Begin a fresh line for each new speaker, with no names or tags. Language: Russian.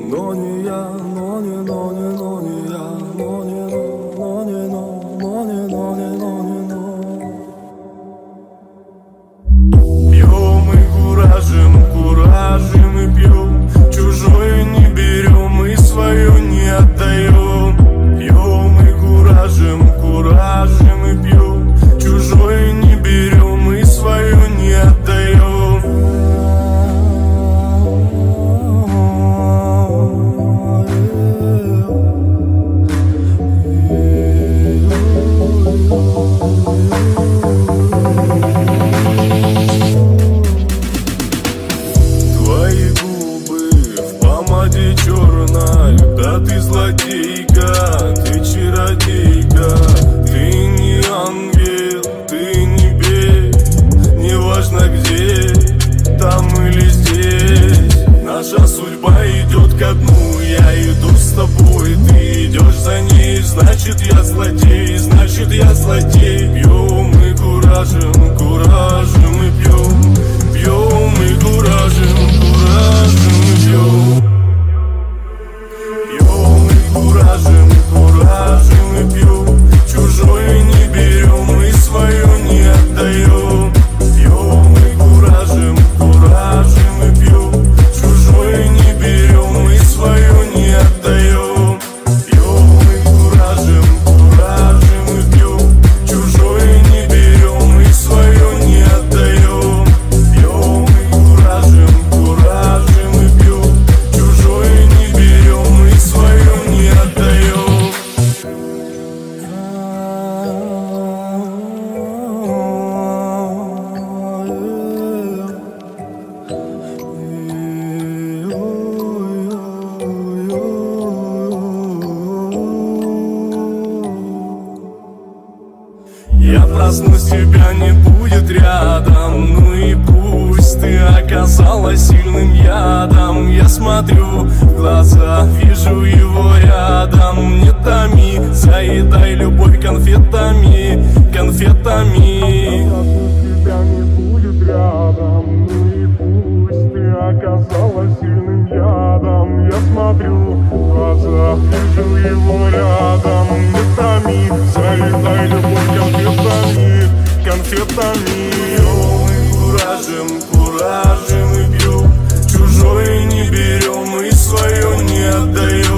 но не я, но не, но не, но не я, но не, но не, но не, но не, но не, но. Пьем и куражим и пьем, чужое не берем и свое не отдаем. Пьем и куражим и пьем, чужое не берем и свое не отдаем. Твои губы в помаде черной, да ты злодейка, ты чародейка, ты не ангел, ты не бей, неважно где, там или здесь. Наша судьба идет ко дну, я иду с тобой, ты идешь за ней, значит я злодей, значит я злодей. Пьем и куражим и пьем, пьем и куражим и пьем. Пьем и куражим и пьем, чужое не берем и свое не отдаем. Пьем и куражим и пьем, чужое не берем и свое не отдаем. Пьем и куражим и пьем, чужое не берем и свое не отдаем. Пьем и куражим и пьем, чужое не берем и свое не отдаем. Я проснусь, тебя не будет рядом, ну и пусть ты оказалась сильным ядом. Я смотрю в глаза, вижу его рядом. Не томи, заедай любовь конфетами, конфетами. Тебя не будет рядом, ну и пусть ты оказалась сильным ядом. Я смотрю в глаза, вижу его рядом. Не томи, заедай любовь конфетами, конфетами. Пьем и куражим и пьем, чужое не берем и свое не отдаем.